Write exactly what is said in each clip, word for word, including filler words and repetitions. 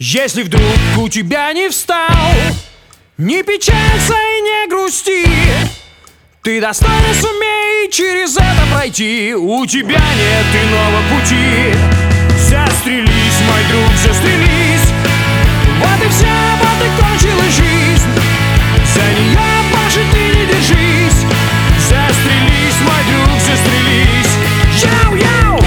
Если вдруг у тебя не встал, не печалься и не грусти. Ты достойно сумей через это пройти. У тебя нет иного пути. Застрелись, мой друг, застрелись. Вот и вся, вот и кончилась жизнь. За нее больше ты не держись. Застрелись, мой друг, застрелись. Яу-яу!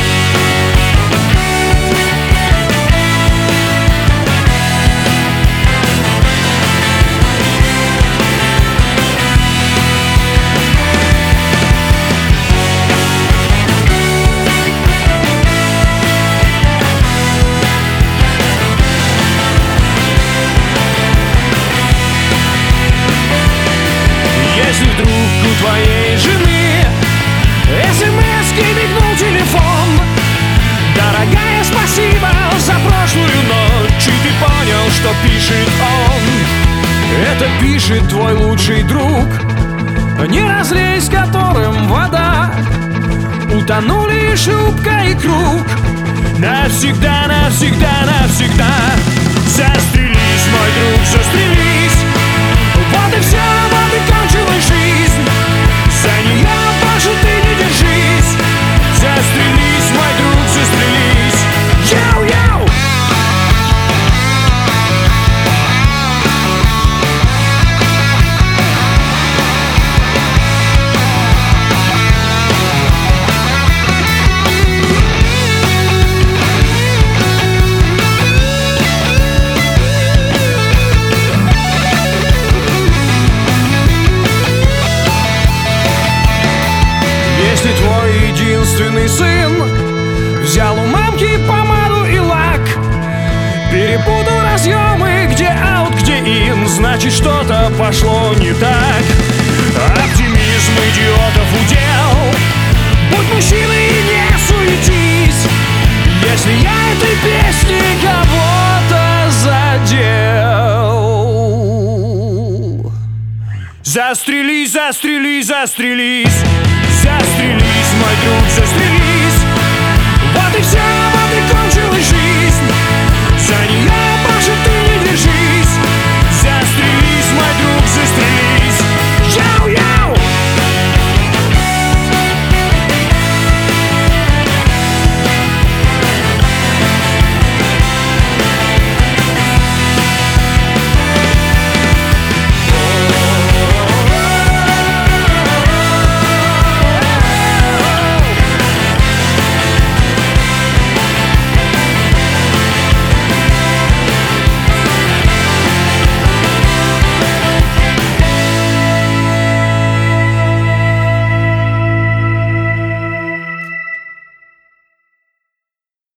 Если вдруг у твоей жены эс-эм-эски мигнул телефон: дорогая, спасибо за прошлую ночь. И ты понял, что пишет он. Это пишет твой лучший друг, не разлей с которым вода. Утонули шлюпка и круг. Навсегда, навсегда, навсегда. Застрелись, мой друг, застрелись. Вот и вся, вот и кончилась жизнь. За нее больше ты не держись. Застрелись, мой друг, застрелись. Яу-яу! Если твой единственный сын взял у мамки помаду и лак, перепутал разъемы, где аут, где ин, значит, что-то пошло не так. Оптимизм идиотов удел. Будь мужчиной и не суетись. Если я этой песней кого-то задел, застрелись, застрелись, застрелись. Застрелись, мой друг, застрелись.